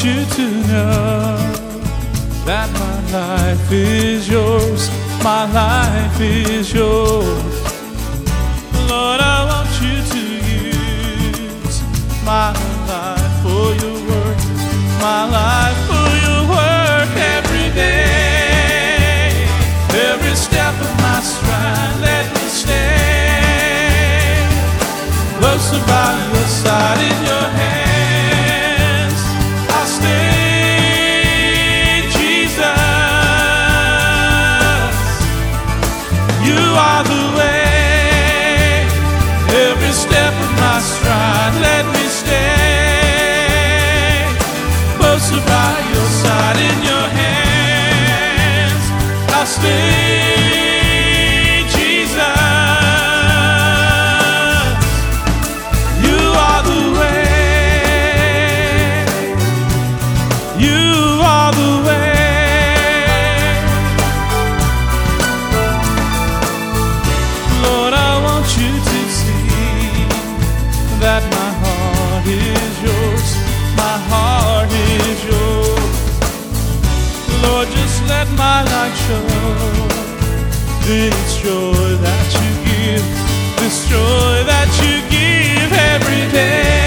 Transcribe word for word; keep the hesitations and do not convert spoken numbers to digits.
want you to know that my life is yours, my life is yours. Lord, I want you to use my life for your work, my life for your work every day. Every step of my stride, let me stay closer by your side, in your hands I'll stay, Jesus. You are the way. Every step of my stride, let me stay closer by your side, in your hands I'll stay, Jesus. You are the way. You are the way. Lord, I want you to see that my heart is yours, my heart is yours. Lord, just let my light show this joy that you give, this joy that you give every day.